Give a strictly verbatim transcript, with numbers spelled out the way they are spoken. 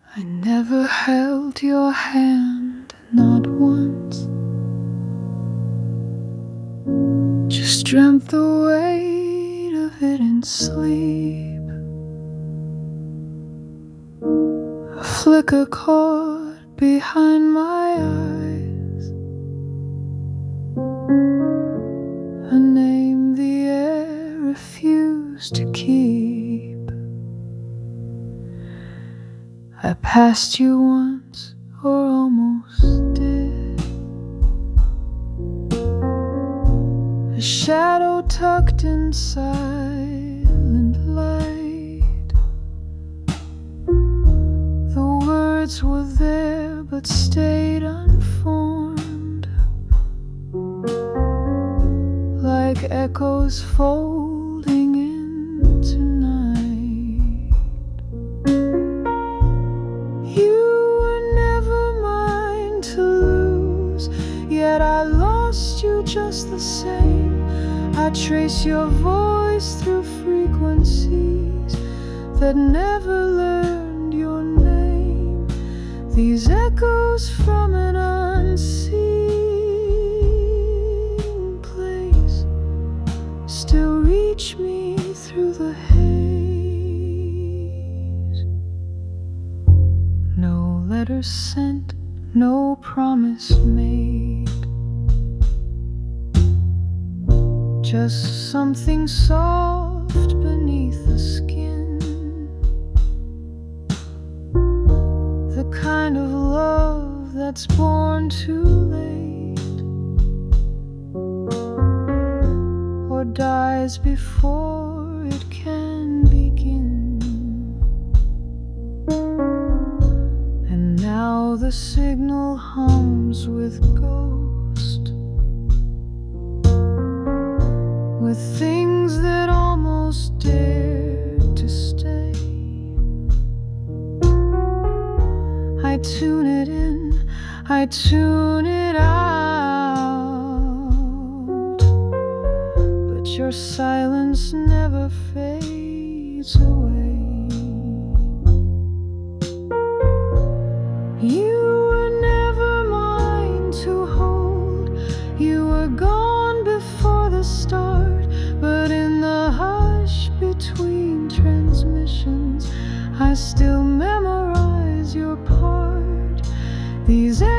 I never held your hand, not once. Just dreamt the weight of it in sleep. A flicker caught behind my eyes, a name the air refused to keep. I passed you once, or almost did. A shadow tucked in silent light. The words were there but stayed unformed, like echoes folding into night. You were never mine to lose, yet I lost you just the same. I trace your voice through frequencies that never learned your name. These echoes from an unseen place still reach me through the haze. No letter sent, no promise made, just something soft beneath the skin, the kind of love that's born too late, or dies before it can begin. And now the signal hums with ghost, with things that almost dared to stay. I tune it in, I tune it out, but your silence never fades away. You were never mine to hold, you were gone before the start, but in the hush between transmissions, I still memorize your part. These